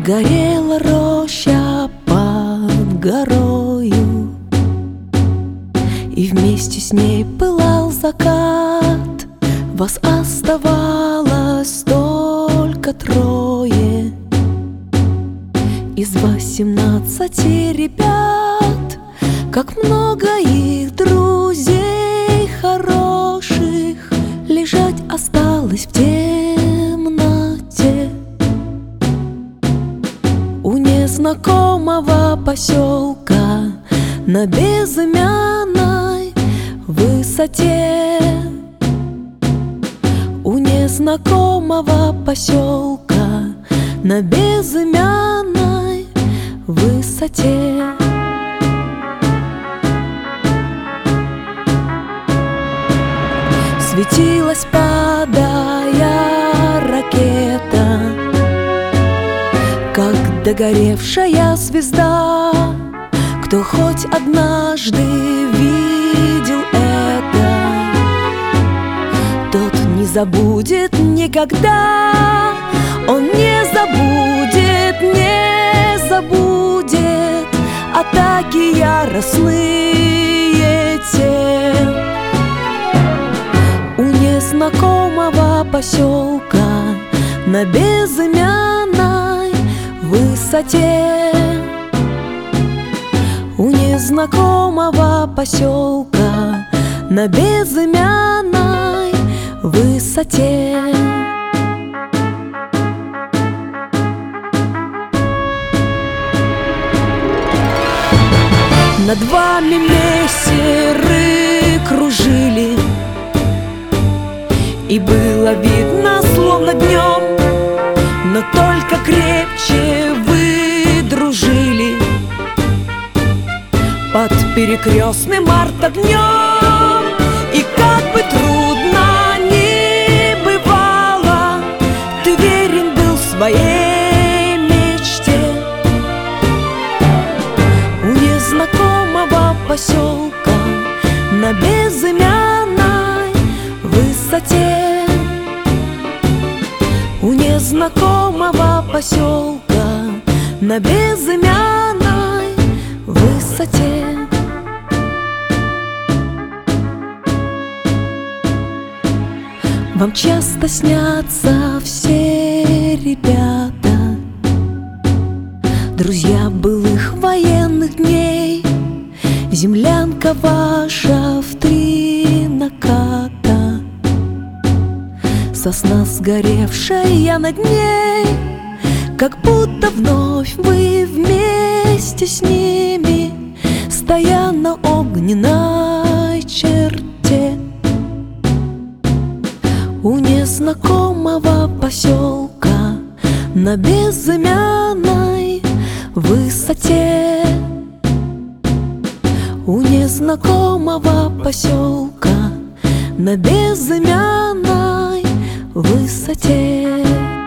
Горела роща под горою, и вместе с ней пылал закат. Вас оставалось только трое из 18 ребят. Как много их друзей хороших лежать осталось в темноте у незнакомого поселка на безымянной высоте. У незнакомого поселка на безымянной высоте. Светилась, падая ракета, как догоревшая звезда. Кто хоть однажды видел это, тот не забудет никогда. Он не забудет, не забудет атаки яростные те. У незнакомого поселка на безымянной высоте. У незнакомого поселка на безымянной высоте. Над вами мессеры кружили, и было видно, словно днем, но только крепче вы дружили под перекрестным артогнем. И как бы трудно ни бывало, ты верен был своей мечте. У незнакомого поселка на безымянной высоте. У незнакомого поселка на безымянной высоте. Вам часто снятся все ребята, друзья былых военных дней. Землянка ваша в 3 наката, сосна сгоревшая над ней. Как будто вновь вы вместе с ними, стоя на огненной черте. У незнакомого поселка на безымянной высоте. У незнакомого поселка на безымянной высоте.